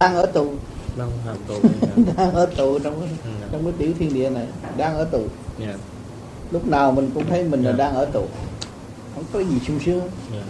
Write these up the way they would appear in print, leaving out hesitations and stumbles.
đang ở tù. Đang hàm tù. Đang ở tù trong cái tiểu thiên địa này, đang ở tù. Yeah. Lúc nào mình cũng thấy mình là đang ở tù, không có gì sung sướng. Yeah.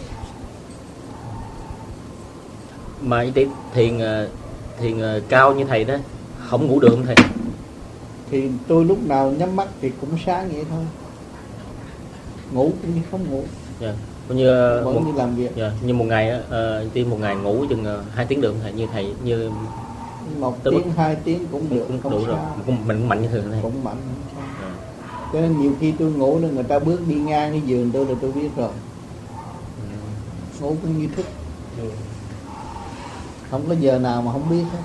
Mà thiền cao như thầy đó không ngủ được không thầy? Thì tôi lúc nào nhắm mắt thì cũng sáng vậy thôi, ngủ cũng như không ngủ. Yeah. Như vẫn như làm việc. Yeah. Như một ngày một ngày ngủ chừng 2 tiếng được không thầy? Như thầy như 1 tiếng 2 tiếng cũng được, cũng đủ rồi. Mình cũng mạnh như thường này. Cũng mạnh. Cho nên nhiều khi tôi ngủ nên người ta bước đi ngang cái giường tôi là tôi biết rồi. Ngủ cũng như thức. Không có giờ nào mà không biết hết.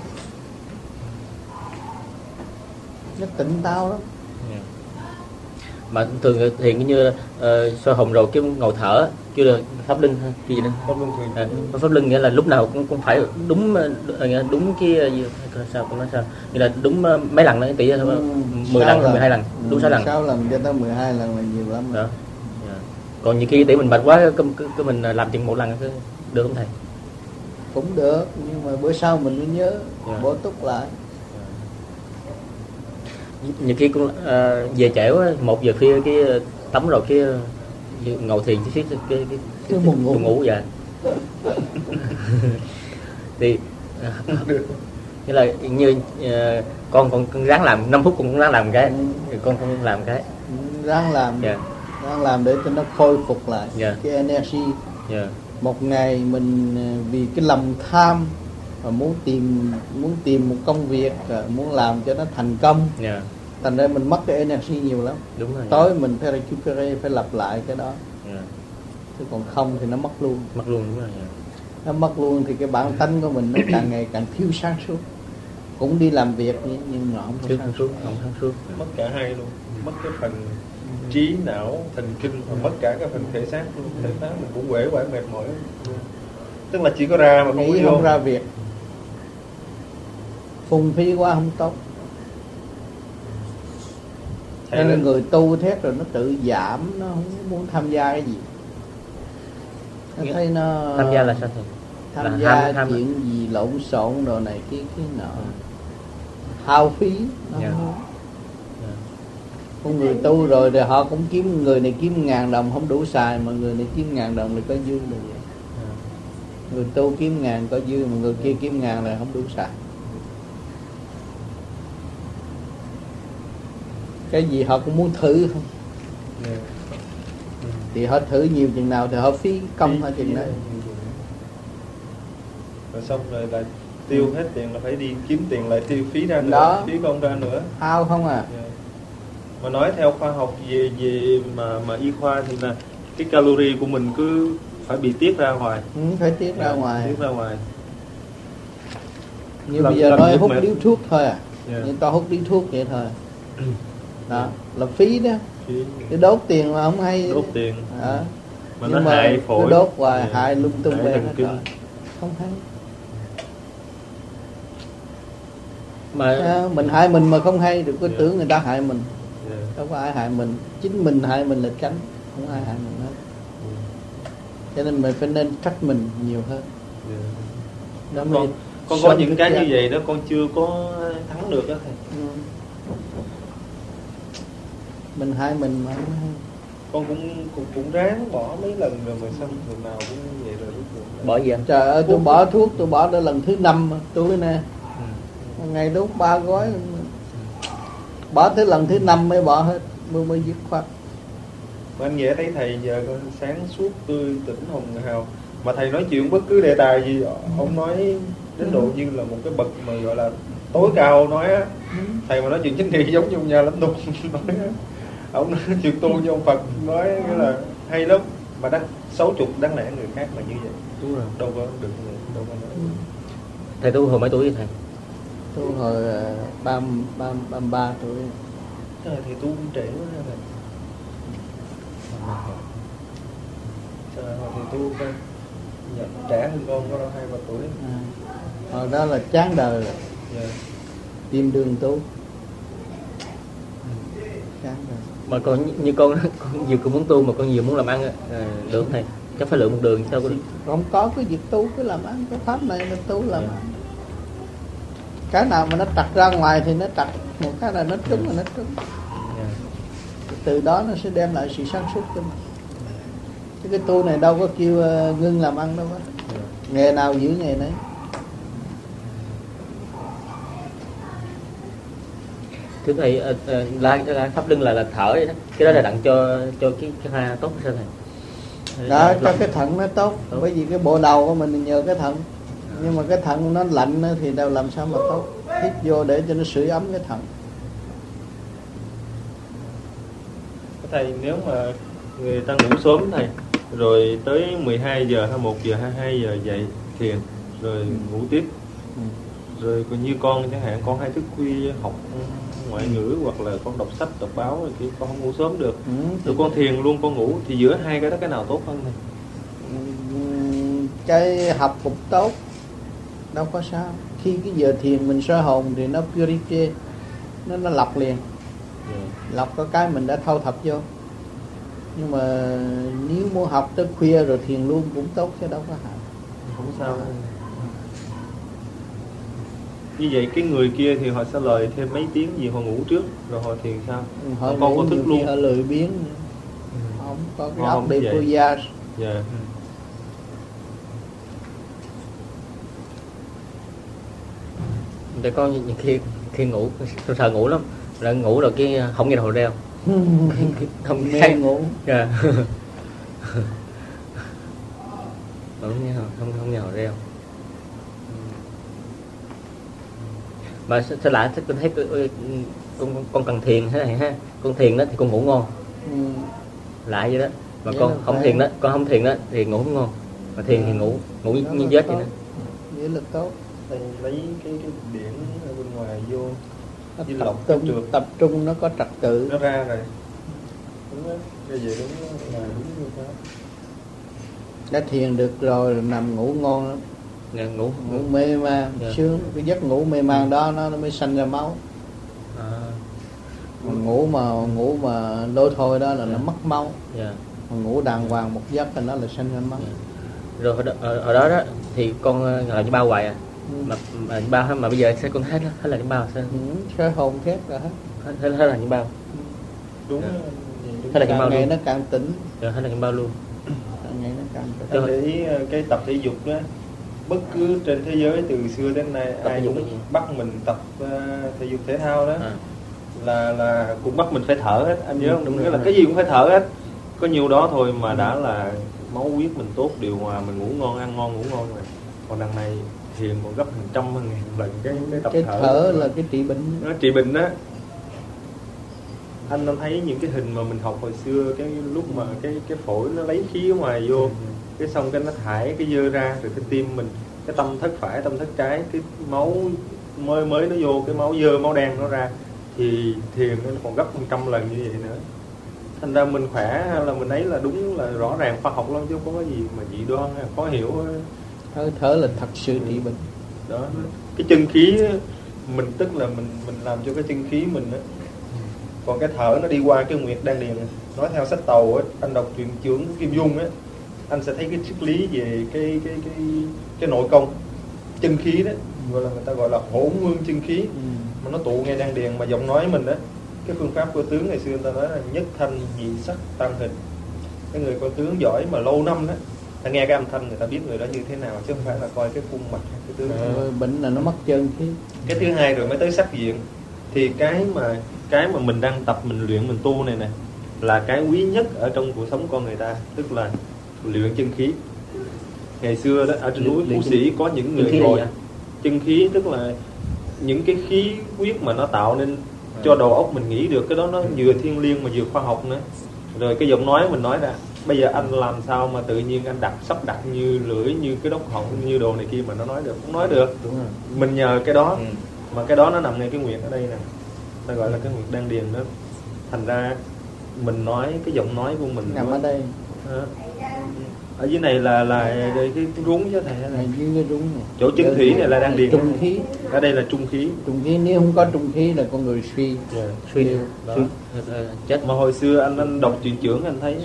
Nó tỉnh táo lắm. Yeah. Mà thường thiền như soi hồn rồi cái ngồi thở kêu là pháp linh ha, gì đó. Pháp linh nghĩa là lúc nào cũng phải đúng cái sao cũng nói sao, nghĩa là đúng mấy lần đó tỷ 10 lần 12 lần, đúng 6 lần. 6 lần cho tới 12 lần là nhiều lắm đó. Yeah. Còn nhiều khi tỷ mình mệt quá cái mình làm chừng 1 lần được không thầy? Cũng được, nhưng mà bữa sau mình mới nhớ bổ túc lại. Nhiều khi cũng về trễ quá, 1 giờ khuya cái tắm rồi cái ngồi thiền cái buồn ngủ vậy. Thì nghĩa là như con ráng làm 5 phút cũng ráng làm cái, con không làm cái ráng làm. Ráng làm để cho nó khôi phục lại cái energy. Một ngày mình vì cái lòng tham và muốn tìm một công việc, muốn làm cho nó thành công, thành ra mình mất cái energy nhiều lắm. Đúng rồi. Tối mình phải recuperate, phải lặp lại cái đó. Chứ còn không thì nó mất luôn. Đúng rồi. Nó mất luôn thì cái bản tánh của mình nó càng ngày càng thiếu sáng suốt. Cũng đi làm việc nhưng mà không có sáng suốt. Mất cả hai luôn. Mất cái phần trí não, thần kinh và mất cả cái phần thể xác luôn. Thể xác mình cũng uể oải mệt mỏi. Tức là chỉ có ra mà không có vô. Ra việc. Phung phí quá không tốt. Nên người tu thét rồi nó tự giảm, nó không muốn tham gia cái gì. Nó thấy nó tham gia là sao thầy? Tham gia chuyện gì lộn xộn đồ này cái nọ, hao phí. Con người tu rồi thì họ cũng kiếm, người này kiếm 1.000 đồng không đủ xài, mà người này kiếm 1.000 đồng là có dư là vậy. Người tu kiếm 1.000 có dư, mà người kia kiếm 1.000 là không đủ xài. Cái gì họ cũng muốn thử không? Thì họ thử nhiều chừng nào thì họ phí công họ chừng đấy. Rồi xong rồi lại tiêu hết tiền là phải đi kiếm tiền lại tiêu phí ra nữa, đó. Phí công ra nữa. Hao không à? Mà nói theo khoa học về mà y khoa thì là cái calorie của mình cứ phải bị tiết ra ngoài. Phải tiết ra ngoài. Tiết ra ngoài. Như bây giờ nói hút điếu thuốc thôi à. Nhưng tao hút điếu thuốc vậy thôi. Đó, là phí đó. Cái đốt tiền mà không hay. Đốt tiền. Mà nó hại phổi. Nó đốt hoài, hại lung tung lên hết rồi. Không hay. Mà mình hại mình mà không hay, đừng có tưởng người ta hại mình. Đâu có ai hại mình, chính mình hại mình là tránh, không ai hại mình hết. Cho nên mình phải nên trách mình nhiều hơn. Con có những cái như vậy đó con chưa có thắng được đó thầy. Mình hại mình mà không hay. Con cũng ráng bỏ mấy lần rồi mà xong lần nào cũng như vậy rồi. Bỏ gì anh? Trời ơi, tôi bỏ thuốc, tôi bỏ đến lần thứ 5 tôi nè. Ngày đốt 3 gói. Bỏ tới lần thứ 5 mới bỏ hết, mới dứt khoát. Mà anh Nghĩa thấy thầy giờ con sáng suốt tươi tỉnh hồng hào. Mà thầy nói chuyện bất cứ đề tài gì, ông nói đến độ như là một cái bậc mà gọi là tối cao nói á. Thầy mà nói chuyện chính trị giống như ông nhà lãnh tụ nói á. Ông nói chuyện tu như ông Phật nói cái là hay lắm. Mà xấu trục đáng lẽ người khác là như vậy. Đúng rồi. Đâu có được, đâu có nói. Thầy tu hồi mấy tuổi vậy thầy? Tu hồi 33 tuổi. Trời, thầy tu cũng trễ quá ha thầy. Trời, hồi thầy tu con trẻ hơn con có đâu 2-3 tuổi. Hồi đó là chán đời rồi. Tìm đường tu. Chán đời. Mà còn như con nhiều cũng muốn tu mà con nhiều muốn làm ăn được không thầy? Chắc phải lựa một đường sao có được. Không có cái việc tu cứ làm ăn, cái pháp này là tu làm ăn. cái nào mà nó trật ra ngoài thì nó trật, một cái là nó trúng là nó trúng. Từ đó nó sẽ đem lại sự sáng suốt cho mình. Chứ cái tu này đâu có kêu ngưng làm ăn đâu á. Nghề nào giữ nghề nấy. Thưa thầy, la pháp luân là thở vậy đó. Cái đó là đặng cho cái hoa tốt sao thầy? Đó, cho cái thận nó tốt. Bởi vì cái bộ đầu của mình nhờ cái thận. Nhưng mà cái thận nó lạnh thì đâu làm sao mà tốt. Hít vô để cho nó sưởi ấm cái thận. Thầy, nếu mà người ta ngủ sớm thầy, rồi tới 12 giờ hay 1 giờ hay 2 giờ dậy thiền, rồi ngủ tiếp, rồi còn như con chẳng hạn, con hay thức khuya học ngoại ngữ hoặc là con đọc sách đọc báo rồi thì con không ngủ sớm được, rồi con thiền luôn con ngủ, thì giữa hai cái đó cái nào tốt hơn thầy? Cái học cũng tốt, đâu có sao. Khi cái giờ thiền mình soi hồn thì nó purify, nó lọc liền, lọc có cái mình đã thâu thập vô. Nhưng mà nếu muốn học tới khuya rồi thiền luôn cũng tốt chứ đâu có hại. Không sao. Như vậy cái người kia thì họ sẽ lời thêm mấy tiếng gì, họ ngủ trước rồi họ thiền sao? Họ con có thức luôn, họ lười biếng, không có cái óc để puja. Dạ. Để con những khi ngủ sợ ngủ lắm, là ngủ rồi cái không nghe đầu reo. Không nghe ngủ. Dạ. Không nghe đầu reo. Mà sao lạ, con thấy con cần thiền thế này ha, con thiền đó thì con ngủ ngon. Lạ vậy đó. Mà con không thiền đó, thì ngủ không ngon. Mà thiền thì ngủ như chết vậy đó. Nghĩa là tốt. Thầy lấy cái điển ở bên ngoài vô, tập trung nó có trật tự, nó ra rồi. Đúng đó, cái gì đúng là đúng như thế. Đã thiền được rồi nằm ngủ ngon lắm. Ngủ mê man sướng. Cái giấc ngủ mê man đó nó mới sanh ra máu. Ngủ mà lôi thôi đó là nó mất máu. Mà ngủ đàng hoàng một giấc thì nó là sanh ra máu. Rồi ở đó thì con là như bao hoài à. Mà như bao mà bây giờ sẽ con hết là như bao sao? Soi hồn khép rồi hết là như bao. Đúng. Hết là như bao ngày luôn. nó càng tỉnh. Rồi hết là như bao luôn. Ngày nó càng tỉnh. Anh để ý cái tập thể dục đó, bất cứ trên thế giới từ xưa đến nay ai cũng bắt mình tập thể dục thể thao đó, là cũng bắt mình phải thở hết. Anh nhớ không? Nghĩa là cái gì cũng phải thở hết. Có nhiều đó thôi mà đã là máu huyết mình tốt, điều hòa mình ngủ ngon, ăn ngon ngủ ngon rồi. Còn đằng này thiền còn gấp hàng trăm ngàn lần cái tập cái thở là cái trị bệnh. Nó trị bệnh đó. Anh thấy những cái hình mà mình học hồi xưa, cái lúc mà cái phổi nó lấy khí ở ngoài vô, cái xong cái nó thải cái dơ ra, rồi cái tim mình, cái tâm thất phải tâm thất trái, cái máu mới nó vô, cái máu dơ máu đen nó ra, thì thiền nó còn gấp 100 lần như vậy nữa. Thành ra mình khỏe hay là mình ấy là đúng là rõ ràng khoa học lắm, chứ không có cái gì mà dị đoan hay khó hiểu. Thở là thật sự trị bệnh đó. Cái chân khí mình tức là mình làm cho cái chân khí mình đó. Còn cái thở nó đi qua cái nguyệt đan điền. Nói theo sách Tàu á, anh đọc truyện Trưởng Kim Dung á, anh sẽ thấy cái triết lý về cái nội công chân khí đó, gọi là người ta gọi là hỗn nguyên chân khí, mà nó tụ ngay đan điền. Mà giọng nói mình đó, cái phương pháp của tướng ngày xưa người ta nói là nhất thanh nhị sắc tam hình. Cái người coi tướng giỏi mà lâu năm đó, ta nghe cái âm thanh người ta biết người đó như thế nào, chứ không phải là coi cái khuôn mặt cái tướng. Bệnh là nó mất chân khí. Cái thứ hai rồi mới tới sắc diện. Thì cái mà mình đang tập, mình luyện, mình tu này nè, là cái quý nhất ở trong cuộc sống con người ta, tức là luyện chân khí. Ngày xưa đó ở trên núi Phú Sĩ có những người ngồi chân khí, tức là những cái khí huyết mà nó tạo nên cho đầu óc mình nghĩ được cái đó, nó vừa thiêng liêng mà vừa khoa học nữa. Rồi cái giọng nói mình nói ra, bây giờ anh làm sao mà tự nhiên anh sắp đặt như lưỡi, như cái đốc họng, như đồ này kia mà nó nói được, không nói được. Đúng rồi. Mình nhờ cái đó, mà cái đó nó nằm ngay cái nguyệt ở đây nè, ta gọi là cái nguyệt đan điền đó. Thành ra mình nói cái giọng nói của mình nằm ở đây. Ở dưới này là cái rúng chứ thầy, là dưới cái rúng này. Chỗ chân thủy này là đan điền, trung khí. Ở đây là trung khí. Trung khí, nếu không có trung khí là con người suy. Suy chết. Mà hồi xưa anh đọc truyện Trưởng anh thấy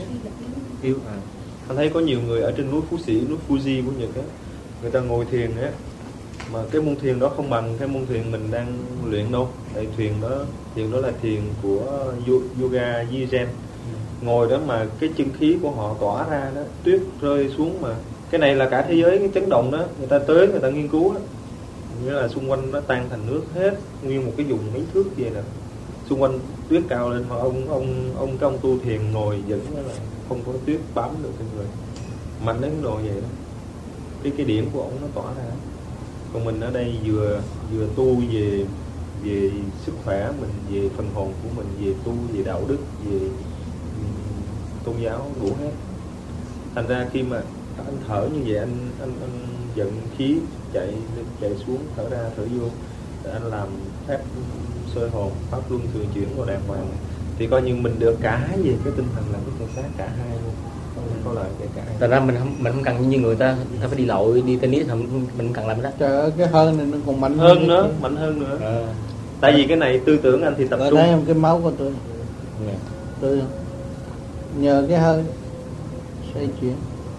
anh thấy có nhiều người ở trên núi Phú Sĩ, núi Fuji của Nhật á, người ta ngồi thiền á, mà cái môn thiền đó không bằng cái môn thiền mình đang luyện đâu. Tại thiền đó là thiền của yoga Zen. Ngồi đó mà cái chân khí của họ tỏa ra đó, tuyết rơi xuống, mà cái này là cả thế giới cái chấn động đó, người ta tới người ta nghiên cứu đó. Nghĩa là xung quanh nó tan thành nước hết, nguyên một cái vùng mấy thước kia nè, xung quanh tuyết cao lên, mà ông tu thiền ngồi vẫn là không có tuyết bám được trên người, mạnh đến độ vậy đó. Cái điểm của ông nó tỏa ra. Còn mình ở đây vừa tu về sức khỏe mình, về phần hồn của mình, về tu về đạo đức, về tôn giáo, đủ hết. Thành ra khi mà anh thở như vậy, anh vận khí chạy xuống, thở ra thở vô, để anh làm phép soi hồn, pháp luân thường chuyển vào đàng hoàng, thì coi như mình được cả hai về cái tinh thần làm cái thể xác, cả hai luôn, không có lợi cả hai. Thật ra mình không cần như người ta phải đi lội, đi tennis, mình cần làm cái đó. Trời ơi, cái hơn này nó còn mạnh hơn nữa. Tại vì cái này tư tưởng anh thì tập trung. Thấy không, cái máu của tôi, tôi nhờ cái hơi xoay chuyển.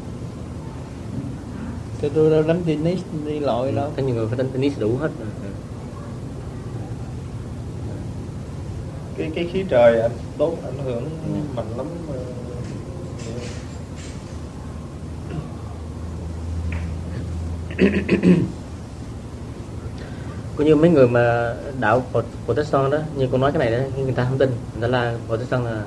Thì tôi đâu đánh tennis đi lội đâu. Có nhiều người phải đánh tennis đủ hết. Cái khí trời anh tốt, ảnh hưởng mạnh lắm. Có như mấy người mà đạo Protestant đó, như con nói cái này đó, người ta không tin. Người ta là Protestant là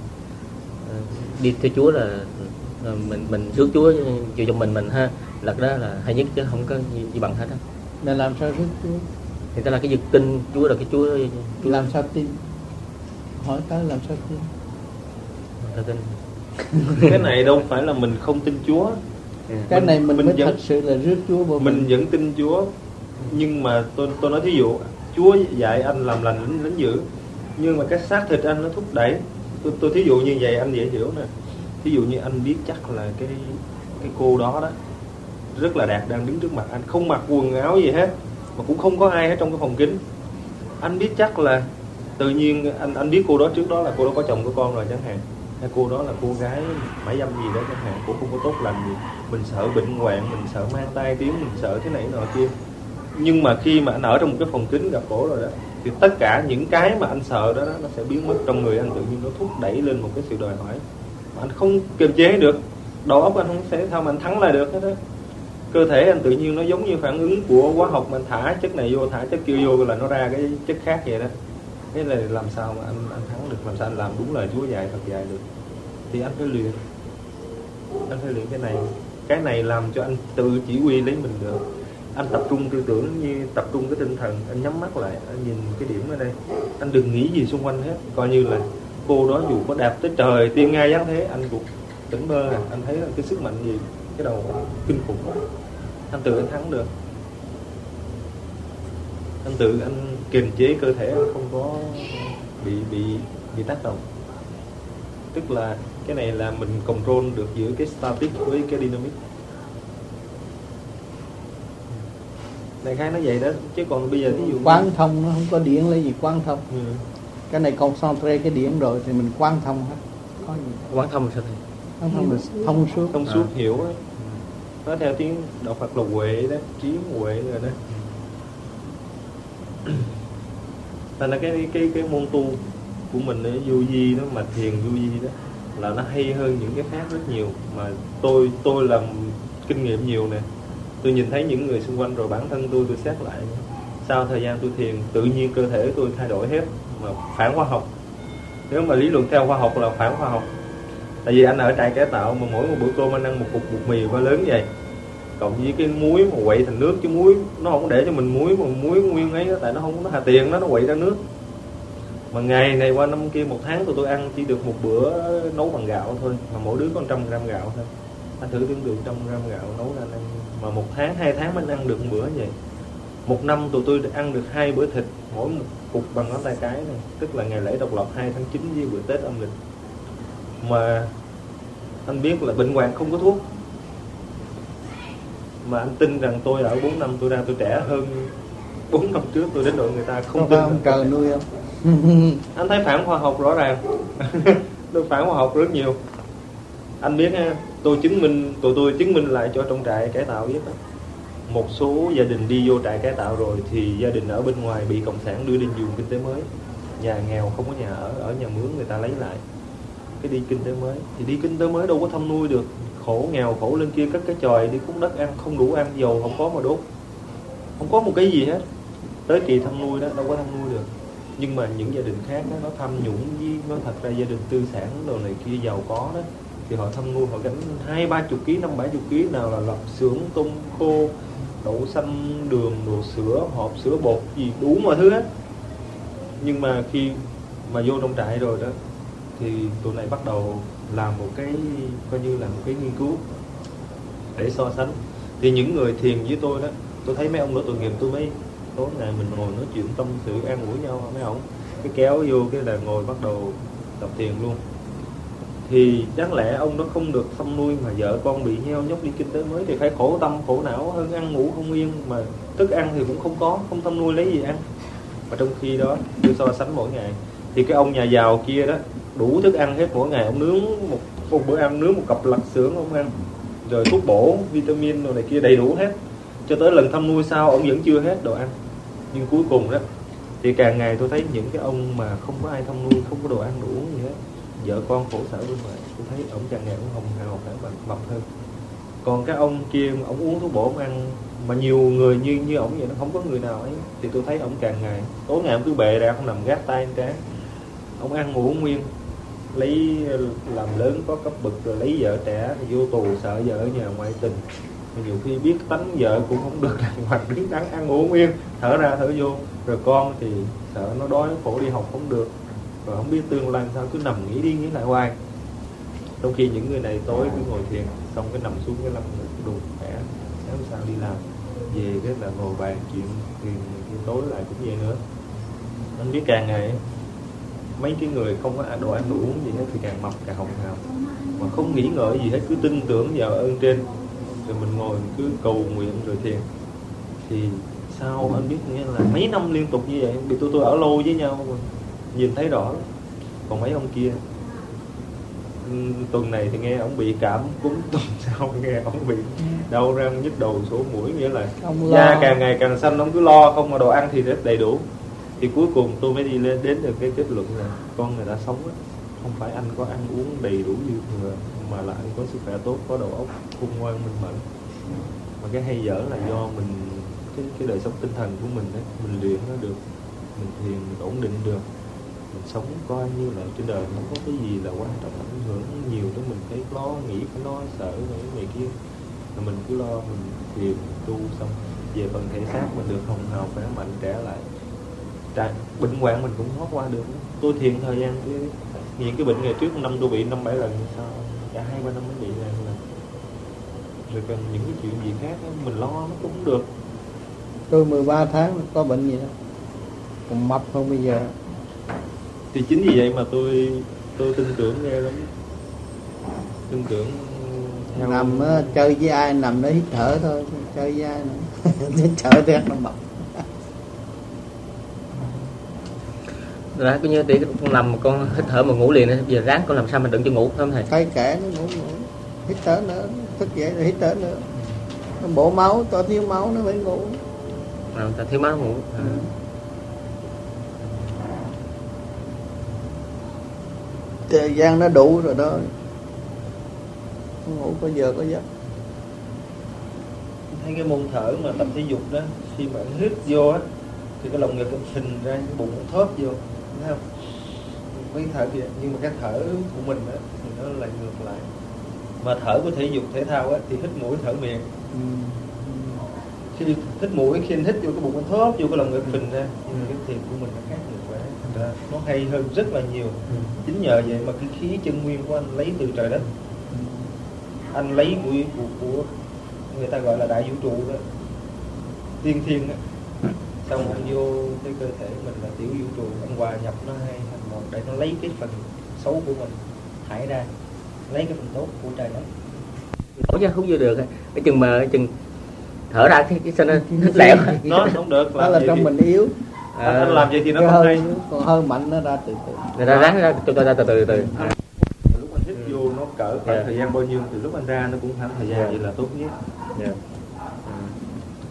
đi theo Chúa là mình rước Chúa cho mình ha, là cái đó là hay nhất chứ không có gì bằng hết á. Nên làm sao rước Chúa? Thì ta là cái việc tin Chúa là cái Chúa. Làm sao tin? Hỏi tới làm sao tin? Tin. Cái này đâu phải là mình không tin Chúa. Cái này mình mới thật sự là rước Chúa vào mình vẫn tin Chúa. Nhưng mà tôi nói thí dụ Chúa dạy anh làm lành lính dữ, nhưng mà cái xác thịt anh nó thúc đẩy. Tôi thí dụ như vậy anh dễ hiểu nè. Thí dụ như anh biết chắc là cái cô đó rất là đạt đang đứng trước mặt anh, không mặc quần áo gì hết, mà cũng không có ai hết trong cái phòng kính. Anh biết chắc là tự nhiên anh biết cô đó trước đó là cô đó có chồng có con rồi chẳng hạn, hay cô đó là cô gái mãi dâm gì đó chẳng hạn, cô không có tốt lành gì. Mình sợ bệnh hoạn, mình sợ mang tai tiếng, mình sợ thế này nọ kia. Nhưng mà khi mà anh ở trong một cái phòng kính gặp cổ rồi đó, thì tất cả những cái mà anh sợ đó nó sẽ biến mất trong người anh, tự nhiên nó thúc đẩy lên một cái sự đòi hỏi mà anh không kiềm chế được. Đầu óc anh không thể sao mà anh thắng lại được hết đó. Cơ thể anh tự nhiên nó giống như phản ứng của hóa học, mà anh thả chất này vô, thả chất kia vô là nó ra cái chất khác vậy đó. Thế là làm sao mà anh thắng được, làm sao anh làm đúng lời Chúa dạy, Phật dạy được. Thì anh phải luyện. Anh phải luyện cái này làm cho anh tự chỉ huy lấy mình được. Anh tập trung tư tưởng, như tập trung cái tinh thần, anh nhắm mắt lại, anh nhìn cái điểm ở đây, anh đừng nghĩ gì xung quanh hết. Coi như là cô đó dù có đạp tới trời tiên ngai giáng thế, anh cũng tỉnh bơ. Anh thấy là cái sức mạnh gì, cái đầu kinh khủng đó. Anh tự anh thắng được. Anh tự anh kiềm chế cơ thể, anh không có bị tác động. Tức là cái này là mình control được giữa cái static với cái dynamic. Đại khái nó vậy đó, chứ còn bây giờ ví dụ quán thông nó không có điển lấy gì quán thông. Cái này concentrate cái điển rồi thì mình quán thông hết. Có gì? Quán thông sao thầy? Quán thông là thông suốt. Thông suốt hiểu đó. Nó theo tiếng đạo Phật là huệ đó, trí huệ rồi đó. Thành ra cái môn tu của mình ở vô vi đó, mà thiền vô vi đó là nó hay hơn những cái khác rất nhiều. Mà tôi làm kinh nghiệm nhiều nè, tôi nhìn thấy những người xung quanh rồi bản thân tôi xét lại. Sau thời gian tôi thiền, tự nhiên cơ thể tôi thay đổi hết, mà phản khoa học. Nếu mà lý luận theo khoa học là phản khoa học. Tại vì anh ở trại cải tạo mà mỗi một bữa cơm anh ăn một cục bột mì quá lớn vậy, cộng với cái muối mà quậy thành nước, chứ muối nó không để cho mình muối mà muối nguyên ấy đó, tại nó không có hà tiền nó quậy ra nước. Mà ngày này qua năm kia, một tháng tôi ăn chỉ được một bữa nấu bằng gạo thôi, mà mỗi đứa có 100 gram gạo thôi. Anh thử tưởng tượng 100 gram gạo nấu ra ăn, mà một tháng 2 tháng mình ăn được một bữa vậy. Một năm tụi tôi ăn được 2 bữa thịt, mỗi một cục bằng ngón tay cái này, tức là ngày lễ độc lập 2 tháng 9 với bữa Tết âm lịch. Mà anh biết là bệnh hoạn không có thuốc, mà anh tin rằng tôi ở 4 năm tôi ra tôi trẻ hơn 4 năm trước tôi, đến độ người ta không tin. Không cờ nuôi không? Anh thấy phản khoa học rõ ràng. Tôi phản khoa học rất nhiều. Anh biết ha, tôi chứng minh, tụi tôi chứng minh lại cho trong trại cải tạo biết đó. một số gia đình đi vô trại cải tạo rồi thì gia đình ở bên ngoài bị cộng sản đưa đi vùng kinh tế mới, nhà nghèo không có nhà ở nhà mướn người ta lấy lại cái đi kinh tế mới. Thì đi kinh tế mới đâu có thăm nuôi được, khổ nghèo khổ lên kia cất cái chòi đi cuốn đất ăn, không đủ ăn, dầu không có mà đốt, không có một cái gì hết. Tới kỳ thăm nuôi đó đâu có thăm nuôi được. Nhưng mà những gia đình khác đó, nó tham nhũng với nó thật ra gia đình tư sản đồ này kia giàu có đó thì họ thăm nuôi, họ gánh 20-30 kg, 50-70 kg, nào là lập xưởng tôm khô, đậu xanh, đường, đồ sữa, hộp sữa bột gì đủ mọi thứ hết. Nhưng mà khi mà vô trong trại rồi đó thì tụi này bắt đầu làm một cái coi như là một cái nghiên cứu để so sánh. Thì những người thiền với tôi đó, tôi thấy mấy ông đó tội nghiệp, tôi mới tối ngày mình ngồi nói chuyện tâm sự an ủi nhau mấy ông, cái kéo vô cái là ngồi bắt đầu tập thiền luôn. Thì đáng lẽ ông đó không được thăm nuôi mà vợ con bị nheo nhóc đi kinh tế mới thì phải khổ tâm khổ não hơn, ăn ngủ không yên, mà thức ăn thì cũng không có, không thăm nuôi lấy gì ăn. Mà trong khi đó tôi so sánh mỗi ngày thì cái ông nhà giàu kia đó đủ thức ăn hết, mỗi ngày ông nướng một bữa ăn, nướng một cặp lật xưởng ông ăn, rồi thuốc bổ vitamin đồ này kia đầy đủ hết. Cho tới lần thăm nuôi sau ông vẫn chưa hết đồ ăn. Nhưng cuối cùng đó thì càng ngày tôi thấy những cái ông mà không có ai thăm nuôi, không có đồ ăn đủ gì hết, vợ con khổ sở bên ngoài, tôi thấy ông càng ngày ông hồng hào phải mập hơn. Còn cái ông kia ông uống thuốc bổ ông ăn, mà nhiều người như ổng vậy nó không có người nào ấy, thì tôi thấy ổng càng ngày tối ngày ông cứ bệ ra, không nằm gác tay trán, ông ăn ngủ nguyên, lấy làm lớn có cấp bực rồi lấy vợ trẻ vô tù, sợ vợ ở nhà ngoại tình. Nhiều khi biết tánh vợ cũng không được đàng hoàng, đứng đắn ăn ngủ nguyên, thở ra thở vô. Rồi con thì sợ nó đói nó khổ đi học không được, rồi không biết tương lai sao, cứ nằm nghĩ đi nghĩ lại hoài. Trong khi những người này tối cứ ngồi thiền, xong cái nằm xuống cái lâm đùn khỏe, sáng sao đi làm về cái là ngồi bàn chuyện thiền, tối lại cũng vậy nữa. Anh biết càng ngày mấy cái người không có đồ ăn đồ uống gì hết thì càng mập càng hồng hào, mà không nghĩ ngợi gì hết, cứ tin tưởng vào ơn trên, rồi mình ngồi mình cứ cầu nguyện rồi thiền. Thì sao anh biết nghĩa là mấy năm liên tục như vậy, vì tôi ở lâu với nhau mà nhìn thấy rõ. Còn mấy ông kia tuần này thì nghe ông bị cảm cúm, tuần sau nghe ông bị đau răng nhức đầu sổ mũi, nghĩa là da càng ngày càng xanh, ông cứ lo không mà đồ ăn thì rất đầy đủ. Thì cuối cùng tôi mới đi lên đến được cái kết luận là con người ta sống đó, không phải anh có ăn uống đầy đủ dư thừa, mà là anh có sức khỏe tốt, có đầu óc khôn ngoan minh mẫn. Mà cái hay dở là do mình cái đời sống tinh thần của mình đấy, mình luyện nó được, mình thiền mình ổn định được, mình sống coi như là trên đời không có cái gì là quan trọng ảnh hưởng nhiều tới mình phải lo nghĩ, phải lo sợ rồi này kia. Rồi mình cứ lo mình thiền tu xong về phần thể xác mình được hồng hào khỏe mạnh trẻ lại, bệnh hoạn mình cũng thoát qua được. Tôi thiền thời gian những cái bệnh ngày trước năm tôi bị 5-7 lần, sao cả 2-3 năm mới bị lần. Rồi còn những cái chuyện gì khác đó, mình lo nó cũng được. Tôi 13 tháng có bệnh gì đó, còn mập hơn bây giờ. Thì chính vì vậy mà tôi tin tưởng nghe lắm, tin tưởng theo... Nằm chơi với ai nằm đó hít thở thôi, chơi với ai nữa hít thở thì nó mập. Là coi như để con nằm con hít thở mà ngủ liền, giờ ráng con làm sao mình đừng cho ngủ, phải không thầy? Thấy kẻ nó ngủ hít thở nữa, thức dậy rồi hít thở nữa, nó bổ máu, cho thiếu máu nó mới ngủ. Ta thiếu máu ngủ. Thời gian nó đủ rồi đó, ngủ có giờ có giấc. Thấy cái môn thở mà tập thể dục đó, khi mà hít vô á thì cái lồng ngực nó phình ra, cái bụng nó thóp vô, thấy không? Mấy thở kìa, nhưng mà cái thở của mình á thì nó lại ngược lại. Mà thở của thể dục thể thao á thì hít mũi thở miệng. Khi hít mũi, khi hít vô cái bụng nó thóp vô, cái lồng ngực phình ra. Nhưng mà cái thiền của mình nó khác ngược lại, thành ra nó hay hơn rất là nhiều. Chính nhờ vậy mà cái khí chân nguyên của anh lấy từ trời đất, anh lấy của người ta gọi là đại vũ trụ đó, tiên thiên đó. Xong anh vô cái cơ thể mình là tiểu vũ trụ, anh hòa nhập nó hay thành một để nó lấy cái phần xấu của mình thải ra, lấy cái phần tốt của trời đất. Ủa chứ không vô được, cái chừng thở ra cái sao nó hít lẹo. Nó không được, đó là trong mình yếu. Anh làm vậy thì nó không hay. Còn hơi mạnh nó ra từ từ. Người ta ráng ra cho ta ra từ từ. Lúc anh hít vô nó cỡ khoảng thời gian bao nhiêu, từ lúc anh ra nó cũng khoảng thời gian vậy là tốt nhất.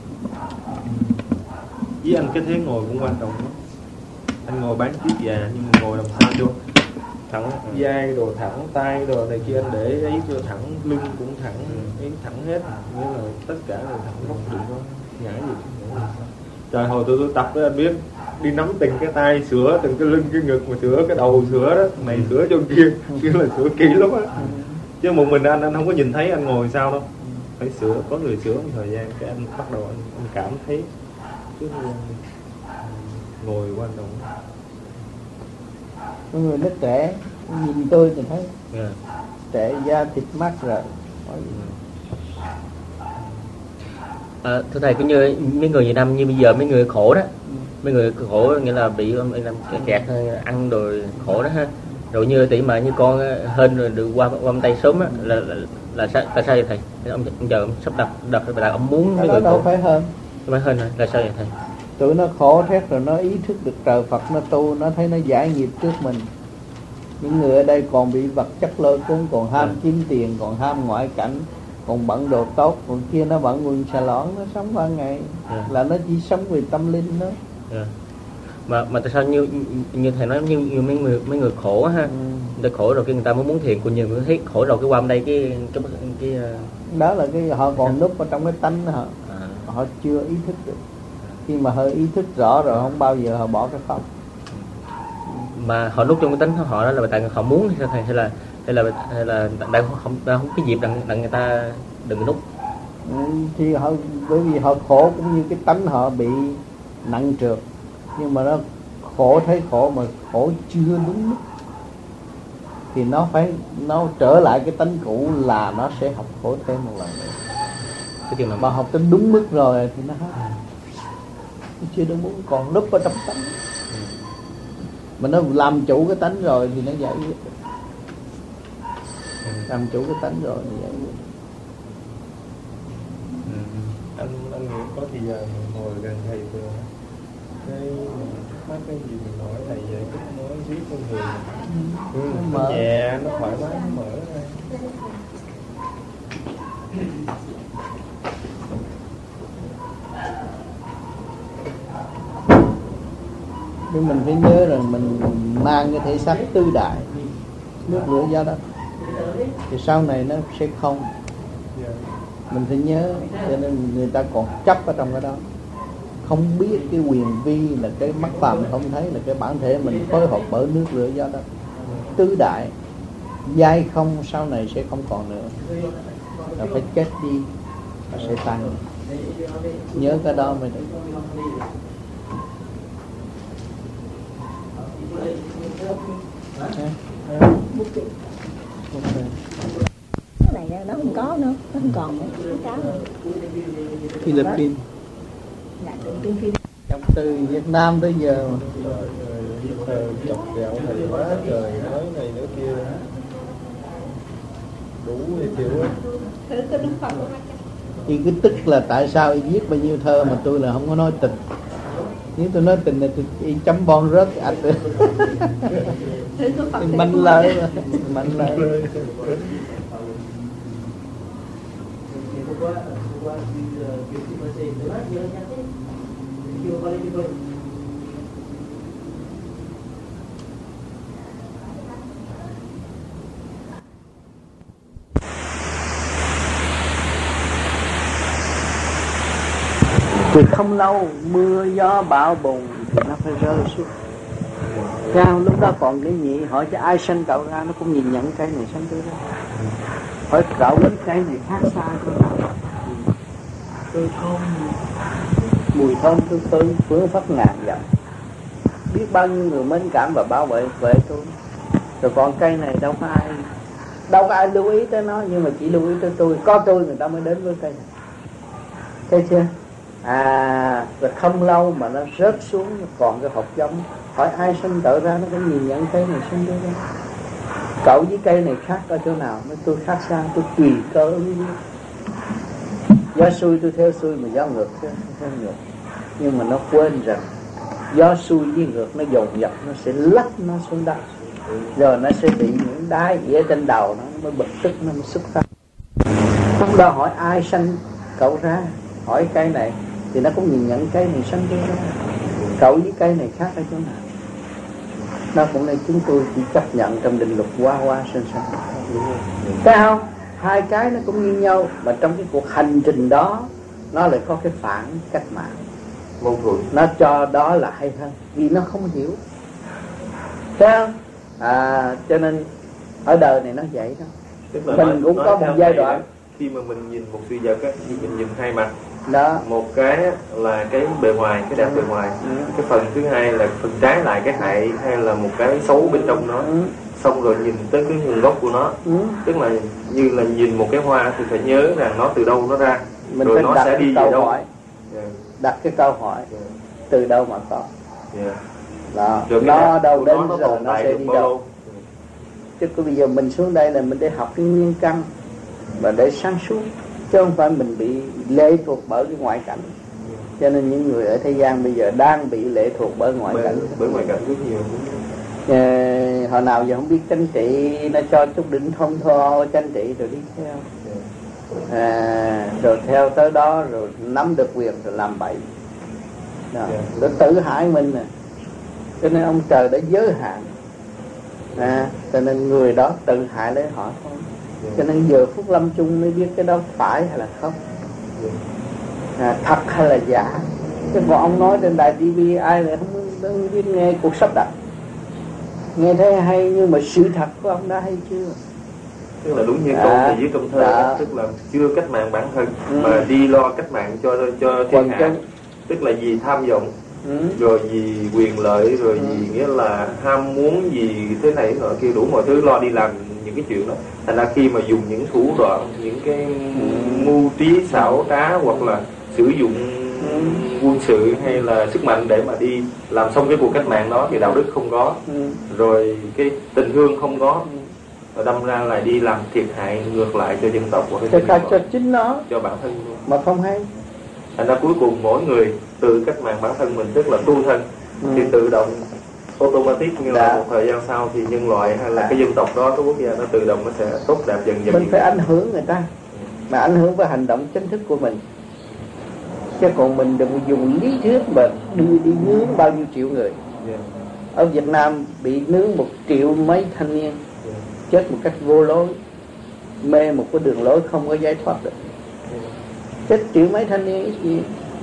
với anh cái thế ngồi cũng quan trọng lắm. Anh ngồi bán chiếc già nhưng mà ngồi làm sao cho thẳng vai đồ, thẳng tay đồ này kia, anh để ấy cho thẳng, lưng cũng thẳng, ấy thẳng hết, nghĩa là tất cả đều thẳng góc, đừng có ngã gì. Trời, hồi tôi tập với anh biết, đi nắm từng cái tay sửa, từng cái lưng, cái ngực mà sửa, cái đầu sửa đó, này sửa cho kia là sửa kỹ lắm á. Chứ một mình anh không có nhìn thấy anh ngồi sao đâu, phải sửa, có người sửa một thời gian cái anh bắt đầu anh cảm thấy chứ ngồi quan trọng. Có người nó trẻ, nhìn tôi thì thấy trẻ, da thịt mắt rồi. Thưa thầy, cũng như mấy người Việt Nam như bây giờ, mấy người khổ đó, mấy người khổ nghĩa là bị kẹt ăn rồi khổ đó ha, rồi như tỷ mà như con hên rồi được qua tay sớm á, là sao, tại sao vậy thầy? Ông giờ ông sắp đặt là ông muốn mấy người đâu khổ phải hên, phải hên rồi, là sao vậy thầy? tụi nó khổ thét rồi nó ý thức được trời Phật, nó tu, nó thấy nó giải nghiệp trước mình. Những người ở đây còn bị vật chất lôi cuốn, còn ham kiếm tiền, còn ham ngoại cảnh, còn bận đồ tốt, còn kia nó bận quần xà lõn, nó sống qua ngày là nó chỉ sống vì tâm linh đó. Mà tại sao như thầy nói như mấy người khổ ha, người ta khổ rồi cái người ta mới muốn thiền, còn nhiều người thấy khổ rồi cái qua bên đây cái đó là cái họ còn núp ở trong cái tánh họ, họ chưa ý thức được. Khi mà họ ý thức rõ rồi không bao giờ họ bỏ cái pháp. Mà họ núp trong cái tánh họ đó là tại họ muốn hay sao thầy, hay là đang không cái dịp đặng người ta đừng núp. Thì họ, bởi vì họ khổ cũng như cái tánh họ bị nặng trược, nhưng mà nó khổ, thấy khổ mà khổ chưa đúng mức thì nó trở lại cái tánh cũ là nó sẽ học khổ thêm một lần nữa. Mà học tới đúng mức rồi thì nó hết, chưa đúng mức, còn núp ở trong tánh. Mà nó làm chủ cái tánh rồi thì nó giải quyết. Làm chủ cái tánh rồi thì giải quyết. Anh nghĩ có thì giờ mình ngồi gần thầy vừa cái mắt cái gì mình nói thầy giải thích nói xíu con người nó nhẹ, nó thoải mái, nó mở ra. Nhưng mình phải nhớ rằng mình mang cái thể xác tư đại, nước rửa do đó thì sau này nó sẽ không. Mình phải nhớ, cho nên người ta còn chấp ở trong cái đó, không biết cái quyền vi là cái mắt phàm không thấy, là cái bản thể mình phối hợp bởi nước rửa do đó. Tứ đại giai không sau này sẽ không còn nữa, là phải chết đi và sẽ tan. Nhớ cái đó mới được. Cái này nó không có nữa, nó không còn nữa, nó cáo rồi. Philippines, trong từ Việt Nam tới giờ chọc ghẹo thầy quá trời, nói này nói kia đủ kiểu á. thì cái tức là tại sao viết bao nhiêu thơ mà tôi là không có nói tình. Nếu tôi nói tình là tôi chấm bon rớt ạch thì mạnh lợi mà. Mạnh lợi. Thì không lâu mưa gió bão bùng thì nó phải rơi xuống. Sao lúc đó còn cái nhị hỏi cho ai sanh cậu ra, nó cũng nhìn nhận cái này sanh tôi ra. Hỏi cậu với cái này khác xa tôi nào. Tôi không mùi thơm tôi phương pháp ngàn dặm, biết bao nhiêu người mến cảm và bảo vệ tôi. Rồi còn cây này đâu có ai lưu ý tới nó, nhưng mà chỉ lưu ý tới tôi. Có tôi người ta mới đến với cây này, thấy chưa? Rồi không lâu mà nó rớt xuống, nó còn cái hộp giống. Hỏi ai sinh tự ra, nó cũng nhìn nhận cây này sinh ra. Cậu với cây này khác ở chỗ nào? Nói tôi khác sao, tôi tùy cơ ứng. Gió xuôi tôi theo xuôi, mà gió ngược theo ngược. Nhưng mà nó quên rằng gió xuôi với ngược nó dồn dập, nó sẽ lắc nó xuống đất, rồi nó sẽ bị những đái ỉa trên đầu, nó mới bực tức, nó mới xuất phát. Lúc đó hỏi ai sanh cậu ra, hỏi cây này, thì nó cũng nhìn nhận cây này sanh cây đó. Cậu với cây này khác ở chỗ nào? Nó cũng nên chúng tôi chỉ chấp nhận trong định luật hoa sinh sanh. Thấy không? Hai cái nó cũng như nhau, mà trong cái cuộc hành trình đó nó lại có cái phản cách mạng mâu thuẫn. Nó cho đó là hay hơn vì nó không hiểu. Thấy không? Cho nên ở đời này nó vậy đó. Mình cũng có một giai đoạn khi mà mình nhìn một sự vật á, mình nhìn hai mặt đó. Một cái là cái bề ngoài, cái đẹp bề ngoài. Cái phần thứ hai là phần trái lại, cái hại hay là một cái xấu bên trong nó. Xong rồi nhìn tới cái nguồn gốc của nó. Tức là như là nhìn một cái hoa thì phải nhớ rằng nó từ đâu nó ra, mình rồi nó sẽ đi về đâu. Đặt cái câu hỏi từ đâu mà có. Đó. Rồi nó đâu đến nó rồi nó sẽ đi đâu. Chứ bây giờ mình xuống đây là mình để học cái nguyên căn và để sáng suốt, chứ không phải mình bị lệ thuộc bởi cái ngoại cảnh. Cho nên những người ở thế gian bây giờ đang bị lệ thuộc bởi ngoại cảnh. Bởi ngoại cảnh rất nhiều. Hồi nào giờ không biết chánh trị, nó cho chút đỉnh thông thô chánh trị rồi đi theo. Rồi theo tới đó rồi nắm được quyền rồi làm bậy. Rồi tự hại mình nè. Cho nên ông trời đã giới hạn. Cho nên người đó tự hại lấy họ thôi. Cho nên giờ phút lâm chung mới biết cái đó phải hay là không, thật hay là giả. Chứ còn ông nói trên đài TV ai lại không biết nghe cuộc sắp đặt, nghe thấy hay nhưng mà sự thật của ông đã hay chưa? Tức là đúng như câu thầy viết trong thơ đó. Tức là chưa cách mạng bản thân mà đi lo cách mạng cho thiên hạ. Tức là vì tham vọng, rồi vì quyền lợi, rồi vì nghĩa là ham muốn gì thế này nọ kia, đủ mọi thứ lo đi làm những cái chuyện đó. Thành ra khi mà dùng những thủ đoạn, những cái mưu trí xảo trá hoặc là sử dụng quân sự hay là sức mạnh để mà đi làm xong cái cuộc cách mạng đó thì đạo đức không có, rồi cái tình thương không có, và đâm ra lại đi làm thiệt hại ngược lại cho dân tộc và cho chính nó, cho bản thân luôn. Mà không hay. Thành ra cuối cùng mỗi người từ cách mạng bản thân mình, tức là tu thân, thì tự động automatic, như là một thời gian sau thì nhân loại hay là cái dân tộc đó, cái quốc gia nó tự động nó sẽ tốt đẹp dần dần. Mình phải ảnh hưởng người ta, mà ảnh hưởng với hành động chính thức của mình. Chứ còn mình đừng dùng lý thuyết mà đưa đi nướng bao nhiêu triệu người. Ở Việt Nam bị nướng 1 triệu mấy thanh niên, chết một cách vô lối, mê một cái đường lối không có giải thoát được. Chết 1 triệu mấy thanh niên ít gì.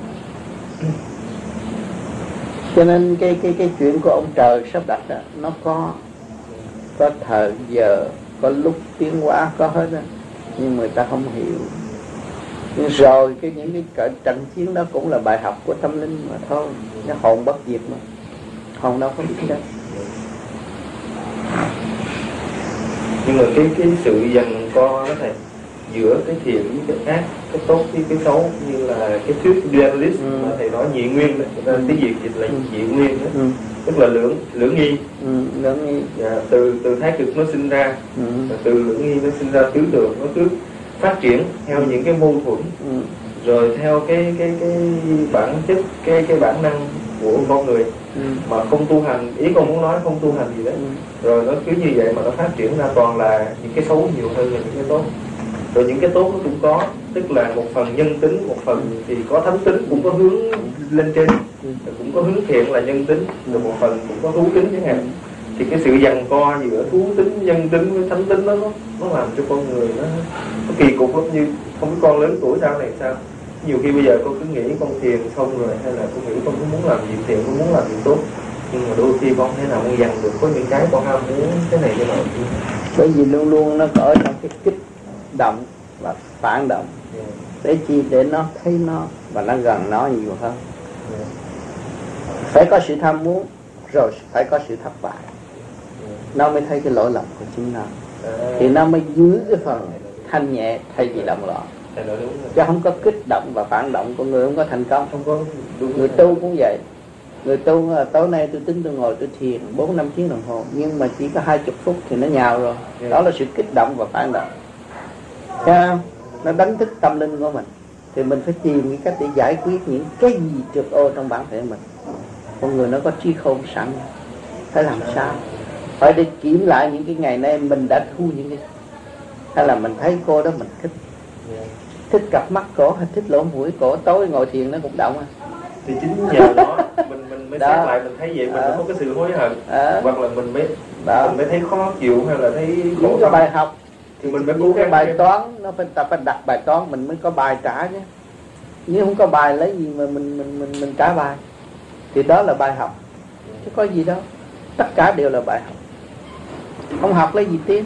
Cho nên cái chuyện của ông trời sắp đặt đó, nó có thời giờ, có lúc tiến hóa, có hết đó. Nhưng người ta không hiểu. Nhưng rồi những cái trận chiến đó cũng là bài học của tâm linh mà thôi. Cái hồn bất diệt mà, hồn đâu có biết đâu. Nhưng mà cái sự giằng co đó thầy, giữa cái thiện với cái ác, cái tốt với cái xấu, như là cái thuyết dualist mà thầy nói nhị nguyên đó, tiếng Việt dịch là nhị nguyên đó, tức là lưỡng nghi. Lưỡng nghi. Từ thái cực nó sinh ra, từ lưỡng nghi nó sinh ra tứ đường, nó cứ phát triển theo những cái mâu thuẫn, rồi theo cái bản chất, cái bản năng của con người, mà không tu hành, ý con muốn nói không tu hành gì đấy, rồi nó cứ như vậy mà nó phát triển ra toàn là những cái xấu nhiều hơn là những cái tốt. Rồi những cái tốt nó cũng có, tức là một phần nhân tính, một phần thì có thánh tính, cũng có hướng lên trên, cũng có hướng thiện là nhân tính, rồi một phần cũng có thú tính chẳng hạn. Thì cái sự giằng co giữa thú tính, nhân tính với thánh tính đó, nó làm cho con người nó kỳ cục lắm. Như không biết con lớn tuổi sau này sao, nhiều khi bây giờ con cứ nghĩ con thiền xong rồi, hay là con nghĩ con cứ muốn làm việc thiện, con muốn làm việc tốt, nhưng mà đôi khi con thế nào con giằng được, có những cái con ham muốn cái này cái nọ. Bởi vì luôn luôn nó ở trong cái kích động và phản động, để chi? Để nó thấy nó và nó gần nó nhiều hơn. Phải có sự tham muốn, rồi phải có sự thất bại, nó mới thấy cái lỗi lầm của chính nó, thì nó mới giữ cái phần thanh nhẹ thay vì động loạn. Chứ không có kích động và phản động, con người không có thành công. Không có người tu cũng vậy. Người tu tối nay tôi tính tôi ngồi tôi thiền 4-5 tiếng đồng hồ, nhưng mà chỉ có 20 phút thì nó nhào rồi. Đó là sự kích động và phản động. Thấy không? Nó đánh thức tâm linh của mình. Thì mình phải tìm cái cách để giải quyết những cái gì trượt ô trong bản thể mình. Con người nó có trí khôn sẵn, phải làm sao? Phải để kiểm lại những cái ngày nay mình đã thu những cái, hay là mình thấy cô đó mình thích, thích cặp mắt cổ hay thích lỗ mũi cổ, tối ngồi thiền nó cũng động à. Thì chính nhờ đó mình mới xét lại, mình thấy vậy mình mới có cái sự hối hận, hoặc là mình mới thấy khó chịu hay là thấy khổ. Cái bài học thì mình mới cố cái bài toán nó phải đặt bài toán mình mới có bài trả nhé. Nếu không có bài lấy gì mà mình trả bài, thì đó là bài học chứ có gì đâu. Tất cả đều là bài học, không học lấy gì tiến.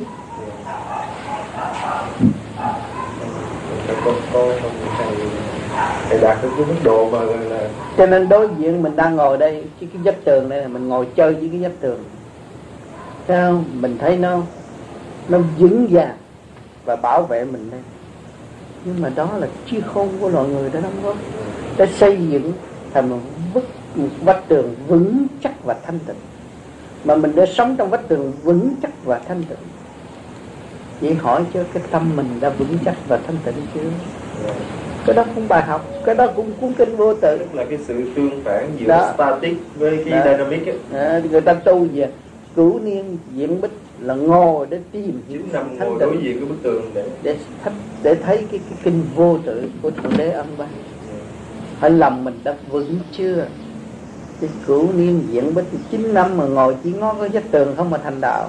Thầy đạt đến cái mức độ mà là... Cho nên đối diện mình đang ngồi đây, cái vách tường này là mình ngồi chơi với cái vách tường, thấy không? Mình thấy nó vững vàng và bảo vệ mình đây. Nhưng mà đó là trí khôn của loài người đã đóng góp, đã xây dựng thành một vách tường vững chắc và thanh tịnh. Mà mình đã sống trong vách tường vững chắc và thanh tịnh. Vậy hỏi cho cái tâm mình đã vững chắc và thanh tịnh chưa? Cái đó cũng bài học, cái đó cũng cuốn kinh vô tự. Tức là cái sự tương phản giữa static với cái dynamic ấy. Người ta tu về cửu niên diễn bích là ngồi để tìm 9 năm ngồi đối diện cái bức tường để thấy cái kinh vô tự của Thượng Đế Ân Ban. Hỏi lòng mình đã vững chưa? Cái cửu niên diễn bích 9 năm mà ngồi chỉ ngó cái vách tường không mà thành đạo.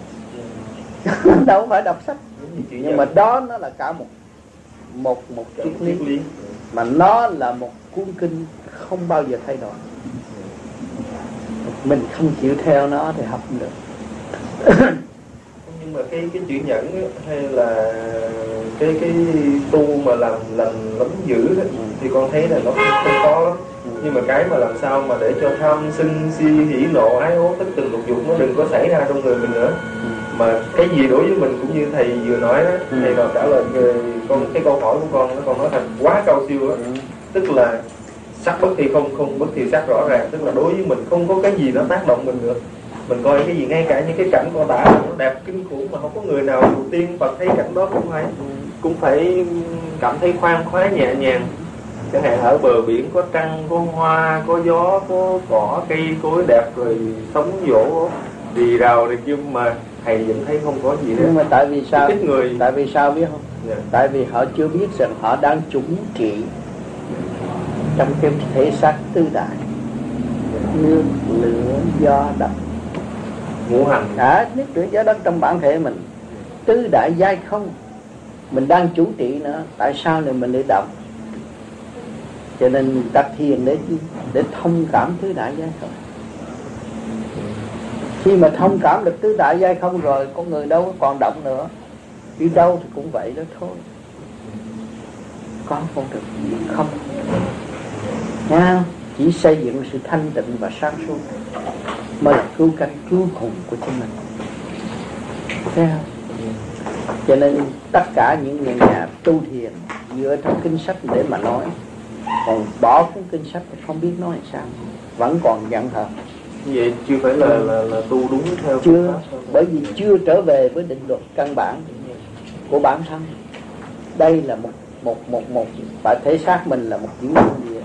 Đâu phải đọc sách. Nhưng mà đó nó là cả một triết lý, mà nó là một cuốn kinh không bao giờ thay đổi. Mình không chịu theo nó thì học không được. Nhưng mà cái chuyển nhẫn ấy, hay là cái tu mà làm lắm dữ đó, thì con thấy là nó không khó lắm. Nhưng mà cái mà làm sao mà để cho tham sân si hỉ nộ ái ố tức tình lục dục nó đừng có xảy ra trong người mình nữa. Mà cái gì đối với mình cũng như thầy vừa nói đó, thầy nào trả lời cái câu hỏi của con nói thành quá cao siêu đó. Tức là sắc bất thì không bất thì sắc rõ ràng. Tức là đối với mình không có cái gì nó tác động mình được. Mình coi cái gì, ngay cả những cái cảnh con tả nó đẹp kinh khủng mà không có người nào đầu tiên Phật thấy cảnh đó cũng phải cảm thấy khoan khoái nhẹ nhàng. Chẳng hạn ở bờ biển có trăng, có hoa, có gió, có cỏ, cây cối đẹp, rồi sóng vỗ rì rào này kia, mà thầy vẫn thấy không có gì hết. Nhưng mà tại vì sao? Ít người. Tại vì sao biết không? Tại vì họ chưa biết rằng họ đang trúng trị trong cái thể xác tứ đại: nước, lửa, gió, đất, ngũ hành. nước, lửa, gió, đất trong bản thể mình. Tứ đại giai không, mình đang chủ trị nữa. Tại sao này mình để động? Cho nên ta thiền để thông cảm tứ đại giai không. Khi mà thông cảm được tứ đại giai không rồi, con người đâu còn động nữa. Đi đâu thì cũng vậy đó thôi. Có không được không nha. Chỉ xây dựng sự thanh tịnh và sáng suốt mới là cứu cánh cứu cùng của chính mình. Thấy không? Cho nên tất cả những người nhà tu thiền dựa trong kinh sách để mà nói, còn bỏ cuốn kinh sách thì không biết nói sao, vẫn còn giận hờn. Vậy chưa phải là tu đúng theo chưa, bởi vì chưa trở về với định luật căn bản của bản thân. Đây là một phải thể xác mình là một chuyển nguyên địa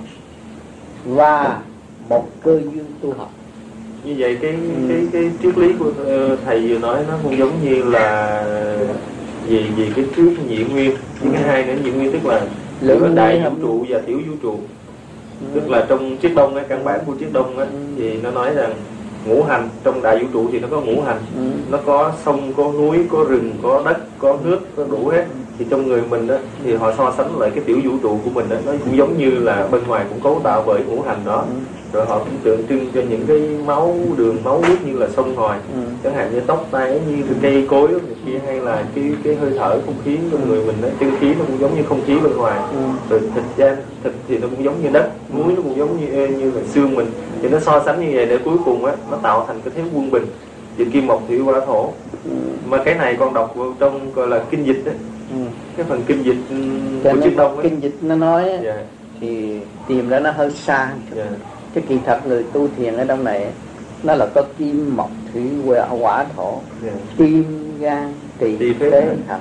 và một cơ duyên tu học. Như vậy cái triết lý của thầy vừa nói nó cũng giống như là vì cái trước nhị nguyên, cái hai nữa nhị nguyên tức là giữa đại vũ trụ và tiểu vũ trụ. Tức là trong triết đông ấy, căn bản của triết đông ấy, thì nó nói rằng ngũ hành trong đại vũ trụ thì nó có ngũ hành, nó có sông, có núi, có rừng, có đất, có nước, có đủ hết. Thì trong người mình đó thì họ so sánh lại cái tiểu vũ trụ của mình đó, nó cũng giống như là bên ngoài cũng cấu tạo bởi ngũ hành đó. Rồi họ cũng tượng trưng cho những cái đường máu huyết như là sông ngòi, chẳng hạn như tóc tai, như cây cối này kia, hay là cái hơi thở không khí trong người mình đó, chân khí nó cũng giống như không khí bên ngoài. Rồi thịt thì nó cũng giống như đất, muối nó cũng giống như là xương mình. Thì nó so sánh như vậy để cuối cùng á nó tạo thành cái thế quân bình, thì kim mộc thủy hỏa thổ. Mà cái này con đọc trong gọi là kinh dịch đấy, cái phần kinh dịch của triết đông ấy. Kinh dịch nó nói thì tìm ra nó hơi xa. Chứ kỳ thật người tu thiền ở trong này nó là có kim mộc thủy hỏa thổ, tim gan tỳ phế thận.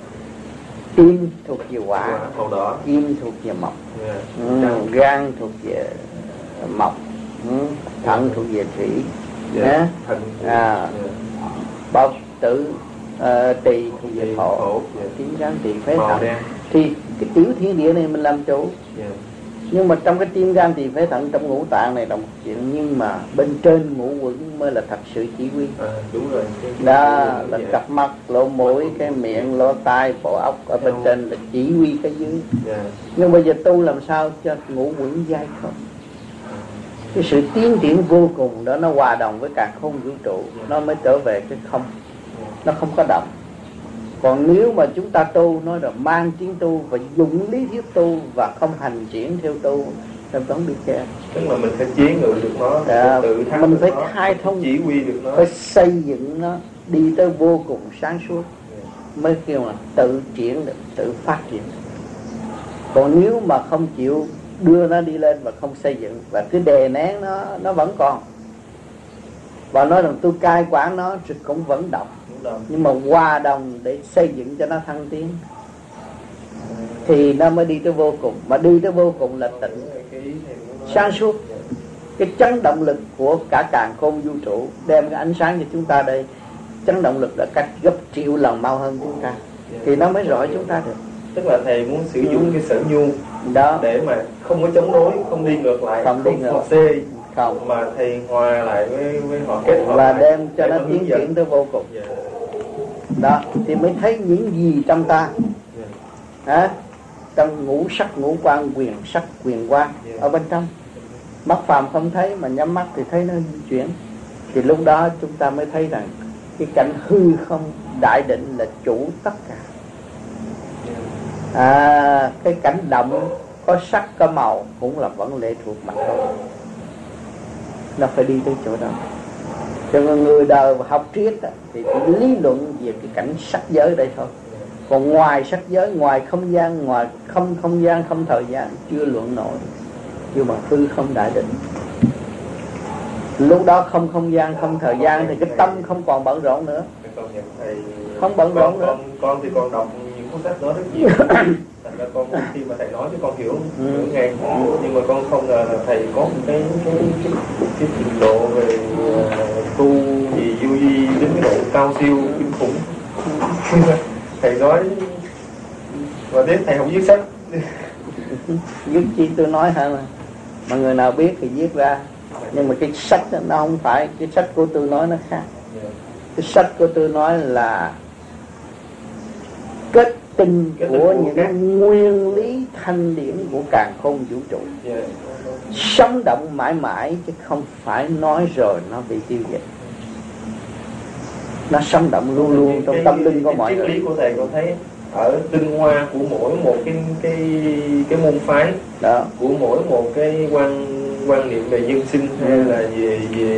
Tim thuộc về hỏa, kim thuộc về mộc, gan thuộc về mộc, thận thuộc về thủy, bao tử tỳ thuộc về thổ, tim gan tỳ phế thận. Thì cái tiểu thiên địa này mình làm chủ. Nhưng mà trong cái tim gan thì phải thận trong ngũ tạng này là một chuyện, nhưng mà bên trên ngũ quẩn mới là thật sự chỉ huy. Đúng rồi. Đó là cặp mắt, lỗ mũi, cái miệng, lỗ tai, bộ óc ở bên trên là chỉ huy cái dưới. Nhưng bây giờ tu làm sao cho ngũ quẩn dai không? Cái sự tiến triển vô cùng đó nó hòa đồng với càn khôn vũ trụ, nó mới trở về cái không. Nó không có động. Còn nếu mà chúng ta tu, nói là mang tiếng tu và dụng lý thuyết tu và không hành triển theo tu, thì vẫn bị kẹt. Tức là mình phải chế ngự được nó, tự thắng mình phải nó, khai thông, chỉ huy được nó, phải xây dựng nó đi tới vô cùng sáng suốt, mới kêu là tự triển được, tự phát triển được. Còn nếu mà không chịu đưa nó đi lên và không xây dựng và cứ đè nén nó vẫn còn. Và nói rằng tôi cai quản nó thì cũng vẫn động. Nhưng mà hòa đồng để xây dựng cho nó thăng tiến thì nó mới đi tới vô cùng. Mà đi tới vô cùng là tịnh, sáng suốt. Cái chấn động lực của cả càn khôn vũ trụ đem cái ánh sáng cho chúng ta đây, chấn động lực là cách gấp triệu lần mau hơn chúng ta, thì nó mới rõ chúng ta được. Tức là thầy muốn sử dụng cái sở nhu đó để mà không có chống đối, không đi ngược lại, không đi ngược họ xê, không, mà thầy hòa lại với họ, kết hợp và lại đem cho nó tiến triển tới vô cùng. Đó thì mới thấy những gì trong ta. Trong ngũ sắc ngũ quan, quyền sắc quyền quan ở bên trong. Mắt phàm không thấy, mà nhắm mắt thì thấy nó di chuyển. Thì lúc đó chúng ta mới thấy rằng cái cảnh hư không đại định là chủ tất cả. Cái cảnh động có sắc có màu cũng là vẫn lệ thuộc mặt thôi. Nó phải đi tới chỗ đó. Cho nên người đời học triết thì chỉ lý luận về cái cảnh sắc giới đây thôi. Còn ngoài sắc giới, ngoài không gian, ngoài không gian, không thời gian chưa luận nổi. Nhưng mà hư không đại định. Lúc đó không gian, không thời gian thì cái tâm không còn bận rộn nữa. Không bận rộn nữa. Con thì con đọc những cuốn sách đó rất nhiều. Thành ra con khi mà thầy nói cho con hiểu ngay. Nhưng mà con không ngờ là thầy có một cái trình độ về tu gì du di đến cái độ cao siêu kinh khủng. Thầy nói và đến thầy không viết sách. Viết chi tôi nói hả mà người nào biết thì viết ra. Nhưng mà cái sách nó không phải, cái sách của tôi nói nó khác. Cái sách của tôi nói là kết tinh của những nguyên lý thanh điển của càn khôn vũ trụ, sống động mãi mãi, chứ không phải nói rồi nó bị tiêu diệt. Nó sống động luôn luôn trong tâm linh của mọi người. Triết lý của thầy con thấy ở tinh hoa của mỗi một cái môn phái đó, của mỗi một cái quan niệm về nhân sinh hay là về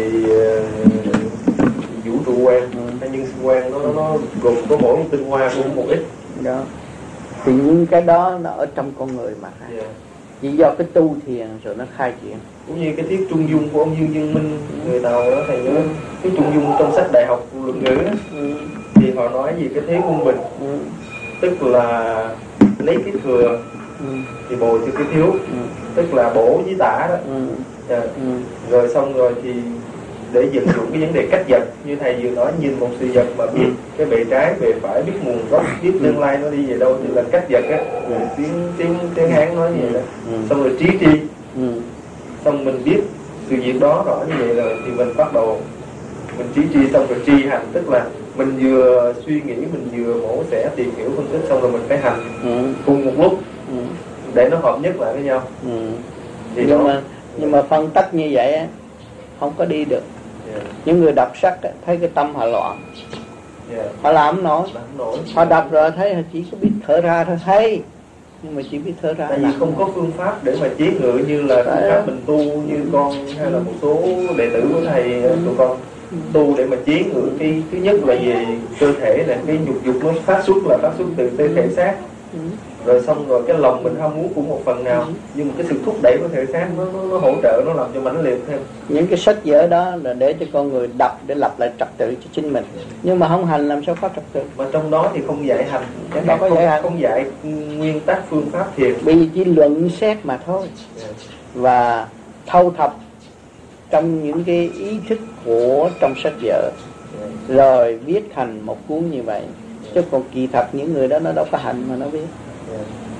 vũ trụ quan hay nhân sinh quan, nó gồm có mỗi một tinh hoa của một ít đó. Thì những cái đó nó ở trong con người mà chỉ do cái tu thiền rồi nó khai triển. Cũng như cái thuyết trung dung của ông Dương Dân Minh, người nào đó thầy nhớ cái trung dung trong sách đại học luận ngữ thì họ nói gì cái thế quân bình, tức là lấy cái thừa thì bồi cho cái thiếu, tức là bổ với tả đó. Rồi xong rồi thì để vận dụng cái vấn đề cách vật như thầy vừa nói, nhìn một sự vật mà biết cái bề trái bề phải, biết nguồn gốc, biết tương lai nó đi về đâu thì là cách vật á. Tiếng Hán nói như vậy đó. Xong rồi trí tri, xong mình biết sự việc đó rõ như vậy rồi thì mình bắt đầu mình trí tri, xong rồi tri hành, tức là mình vừa suy nghĩ, mình vừa mổ xẻ tìm hiểu phân tích, xong rồi mình phải hành cùng một lúc để nó hợp nhất lại với nhau. Thì nhưng mà phân tách như vậy á không có đi được. Những người đọc sách á, thấy cái tâm họ loạn, họ làm không nổi. Họ đọc rồi thấy họ chỉ có biết thở ra thôi, thấy nhưng mà chỉ biết thở ra. Tại vì không có phương pháp để mà chế ngự như là phương pháp mình tu như con hay là một số đệ tử của thầy tụi con tu để mà chế ngự cái thứ nhất là về cơ thể này, cái dục nó phát xuất từ thể xác. Rồi xong rồi cái lòng mình ham muốn cũng một phần nào, nhưng mà cái sự thúc đẩy của thể xác nó hỗ trợ, nó làm cho mãnh liệt thêm. Những cái sách vở đó là để cho con người đọc để lập lại trật tự cho chính mình, nhưng mà không hành làm sao có trật tự. Mà trong đó thì không dạy hành, không dạy nguyên tắc phương pháp thiền, vì chỉ luận xét mà thôi. Và thâu thập trong những cái ý thức của trong sách vở rồi viết thành một cuốn như vậy. Chứ còn kỳ thật những người đó nó đâu có hành mà nó biết.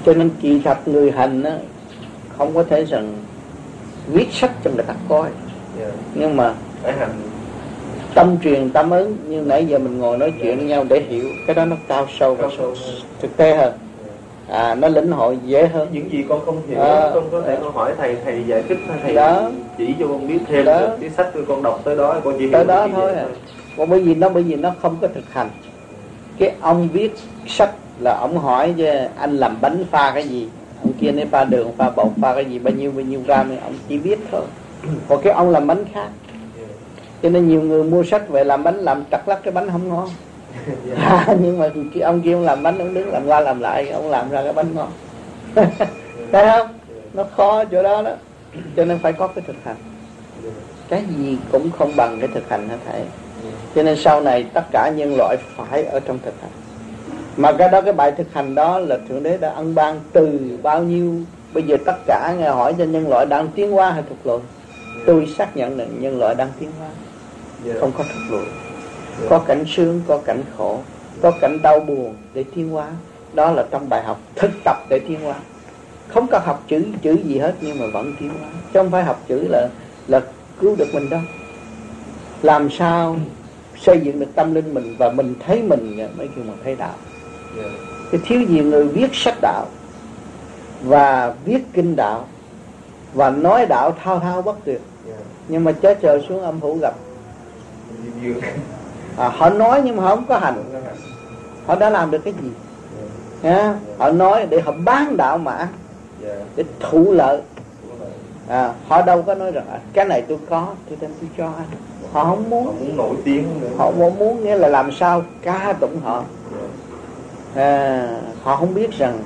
Cho nên kỳ thật người hành á, không có thể rằng viết sách cho người ta coi, nhưng mà phải hành, tâm truyền tâm ứng. Như nãy giờ mình ngồi nói chuyện với nhau để hiểu, cái đó nó cao sâu và thực tế hơn, nó lĩnh hội dễ hơn. Những gì con không hiểu, con có thể con hỏi thầy giải thích, thầy đó, chỉ cho con biết thêm. Cái sách con đọc tới đó con chỉ tới đó thôi Còn bởi vì nó không có thực hành. Cái ông viết sách là ông hỏi chứ anh làm bánh pha cái gì, ông kia nói pha đường, pha bột, pha cái gì, bao nhiêu gram, ông chỉ biết thôi. Còn cái ông làm bánh khác. Cho nên nhiều người mua sách về làm bánh, làm trật lắc cái bánh không ngon. Nhưng mà ông kia ông làm bánh, ông đứng làm qua làm lại, ông làm ra cái bánh ngon. Thấy không? Nó khó chỗ đó đó. Cho nên phải có cái thực hành. Cái gì cũng không bằng cái thực hành hả thầy. Cho nên sau này tất cả nhân loại phải ở trong thực hành. Mà cái đó, cái bài thực hành đó là Thượng Đế đã ân ban từ bao nhiêu. Bây giờ tất cả Ngài hỏi cho nhân loại đang tiến hóa hay thụt lùi. Tôi xác nhận là nhân loại đang tiến hóa, không có thụt lùi. Có cảnh sướng, có cảnh khổ, có cảnh đau buồn để tiến hóa. Đó là trong bài học thực tập để tiến hóa. Không có học chữ gì hết, nhưng mà vẫn tiến hóa. Chứ không phải học chữ là cứu được mình đâu. Làm sao xây dựng được tâm linh mình và mình thấy mình mới kêu mà thấy đạo. Cái thiếu gì người viết sách đạo và viết kinh đạo và nói đạo thao thao bất tuyệt, nhưng mà chết trời xuống âm phủ gặp. Họ nói nhưng mà họ không có hành. Họ đã làm được cái gì? Họ nói để họ bán đạo mà để thụ lợi. Họ đâu có nói rằng cái này tôi có, tôi đem tôi cho anh. Họ không muốn. Họ muốn nổi tiếng. Họ muốn nghĩa là làm sao ca tụng họ. Họ không biết rằng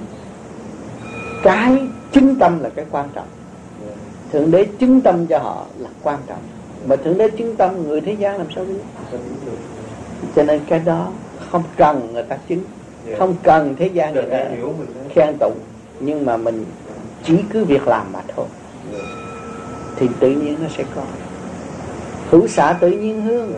cái chứng tâm là cái quan trọng. Thượng Đế chứng tâm cho họ là quan trọng. Mà Thượng Đế chứng tâm, người thế gian làm sao biết. Cho nên cái đó không cần người ta chứng, không cần thế gian người ta khen tụng, nhưng mà mình chỉ cứ việc làm mà thôi, thì tự nhiên nó sẽ có. Hữu xạ tự nhiên hương.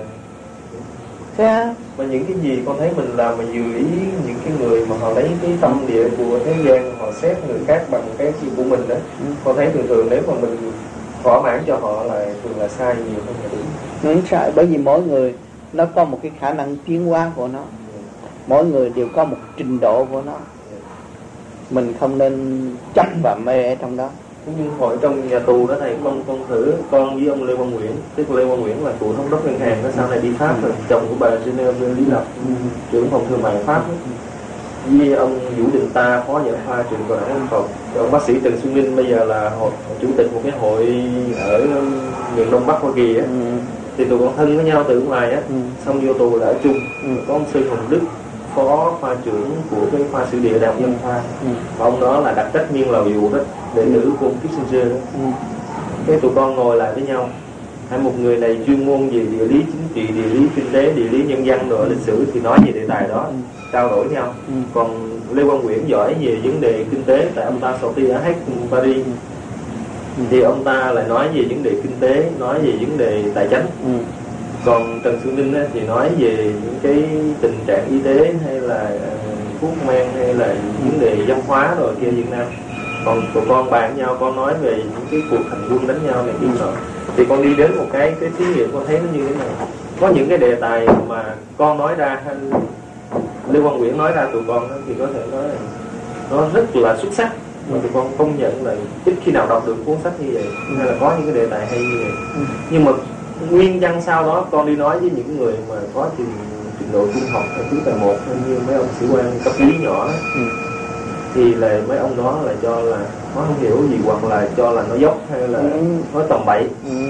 Thế mà những cái gì con thấy mình làm mà dự ý những cái người mà họ lấy cái tâm địa của thế gian, họ xét người khác bằng cái gì của mình đó, con thấy thường nếu mà mình thỏa mãn cho họ là thường là sai nhiều hơn là đúng. Không sai, bởi vì mỗi người nó có một cái khả năng tiến hóa của nó, mỗi người đều có một trình độ của nó. Mình không nên chấp và mê ở trong đó. Nhưng hồi trong nhà tù đó thầy, con thử con với ông Lê Quang Nguyễn, tức Lê Quang Nguyễn là cựu thống đốc ngân hàng, nó sau này đi Pháp rồi, chồng của bà Geneva Lý Lập, trưởng phòng thương mại Pháp đó. Với ông Vũ Đình Ta, phó giải khoa trường Cao đẳng Phòng, ông bác sĩ Trần Xuân Ninh bây giờ là chủ tịch một cái hội ở miền Đông Bắc Hoa Kỳ á. Thì tụi con thân với nhau từ ngoài á, xong vô tù là ở chung. Có ông Sư Hồng Đức, phó khoa trưởng của cái khoa sử địa đại học Nhân Khoa, và ông đó là đặc trách nhiên lò dụ đó, đệ nữ của ông Kissinger đó. Cái tụi con ngồi lại với nhau, một người này chuyên môn về địa lý chính trị, địa lý kinh tế, địa lý nhân văn rồi lịch sử thì nói về đề tài đó, trao đổi nhau. Còn Lê Quang Nguyễn giỏi về vấn đề kinh tế, tại ông ta sau khi ở hát Paris thì ông ta lại nói về vấn đề kinh tế, nói về vấn đề tài chánh. Còn Trần Xuân Ninh thì nói về những cái tình trạng y tế hay là thuốc men hay là vấn đề văn hóa rồi kia Việt Nam. Còn tụi con bàn nhau, con nói về những cái cuộc hành quân đánh nhau này kia nọ. Thì con đi đến một cái thí nghiệm, con thấy nó như thế này. Có những cái đề tài mà con nói ra hay Lê Quang Nguyễn nói ra tụi con đó, thì có thể nói là nó rất là xuất sắc, mà tụi con công nhận là ít khi nào đọc được cuốn sách như vậy, hay là có những cái đề tài hay như vậy. Nhưng mà nguyên nhân sau đó con đi nói với những người mà có trình độ trung học hay thứ tài 1 như mấy ông sĩ quan cấp lý nhỏ đó, thì là mấy ông đó là cho là nó không hiểu gì, hoặc là cho là nó dốc, hay là nó tầm bậy,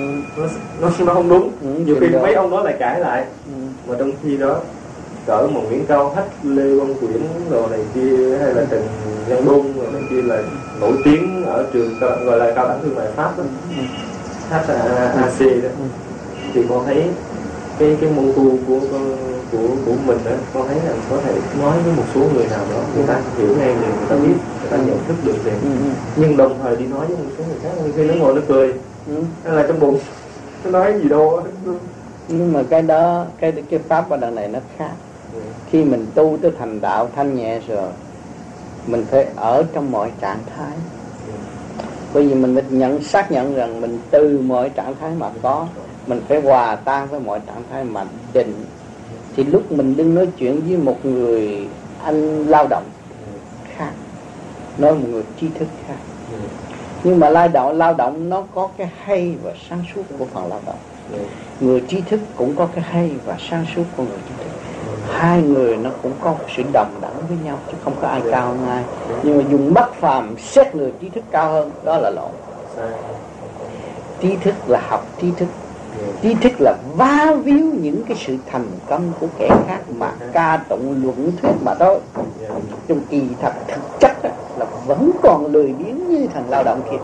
nó không đúng. Nhiều khi mấy ông đó lại cãi lại, mà trong khi đó cỡ một Nguyễn Cao Thách, Lê Quang Quyển đồ này kia, hay là Trần Nhân Đôn rồi này kia là nổi tiếng ở trường gọi là cao đẳng thương mại Pháp đó, HAC đó. Thì con thấy cái môn tu của mình đó, con thấy là có thể nói với một số người nào đó, người ta hiểu ngay liền, người ta biết, người ta nhận thức được liền. Nhưng đồng thời đi nói với một số người khác, khi nó ngồi nó cười, hay là trong bụng nó nói gì đâu. Nhưng mà cái đó, cái pháp ở đằng này nó khác. Khi mình tu tới thành đạo thanh nhẹ rồi, mình phải ở trong mọi trạng thái. Bởi vì mình xác nhận rằng mình từ mọi trạng thái mà có, mình phải hòa tan với mọi trạng thái mà định. Thì lúc mình đừng nói chuyện với một người anh lao động khác, nói một người trí thức khác. Nhưng mà lao động nó có cái hay và sáng suốt của phần lao động. Người trí thức cũng có cái hay và sáng suốt của người trí thức. Hai người nó cũng có sự đồng đẳng với nhau, chứ không có ai cao hơn ai. Nhưng mà dùng mắt phàm xét người trí thức cao hơn, đó là lộn. Trí thức là học trí thức. Trí thức là vá víu những cái sự thành công của kẻ khác mà ca tụng luận thuyết mà thôi. Trong kỳ thật thực chất là vẫn còn lười biếng như thằng lao động kia.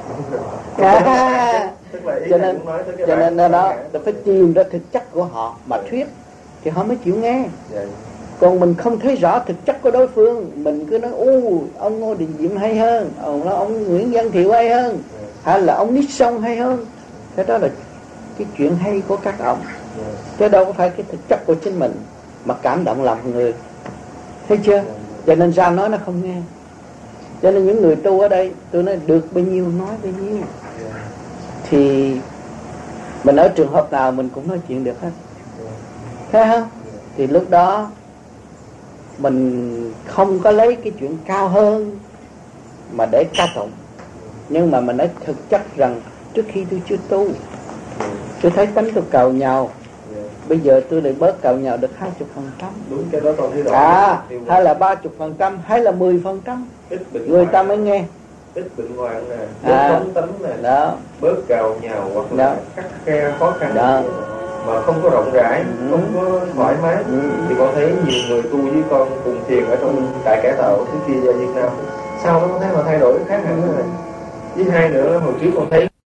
Cho nên đó phải tìm ra thực chất của họ mà thuyết thì họ mới chịu nghe. Còn mình không thấy rõ thực chất của đối phương, mình cứ nói ông Ngô Đình Diệm hay hơn, ông Nguyễn Văn Thiệu hay hơn, hay là ông Nixon hay hơn. Thế đó là cái chuyện hay của các ông, chứ đâu có phải cái thực chất của chính mình mà cảm động lòng người. Thấy chưa? Cho nên ra nói nó không nghe. Cho nên những người tu ở đây, tôi nói được bao nhiêu nói bấy nhiêu. Thì mình ở trường hợp nào mình cũng nói chuyện được hết. Thấy không? Thì lúc đó mình không có lấy cái chuyện cao hơn mà để ca tụng. Nhưng mà mình nói thực chất rằng trước khi tôi chưa tu, tôi thấy tánh tôi càu nhàu. Bây giờ tôi lại bớt càu nhàu được 20%. Đúng, cái đó tôi thấy rõ. Hay là 30%, hay là 10%. Người ta mới nghe. Ít bệnh hoạn nè, bớt phóng tánh nè, bớt càu nhàu hoặc là khắt khe khó khăn mà không có rộng rãi, không có thoải mái. Thì con thấy nhiều người tu với con cùng thiền ở trong tại cải tạo thứ kia ra Việt Nam, sau đó con thấy họ thay đổi khác hẳn rồi. Với hai nữa, hồi trước con thấy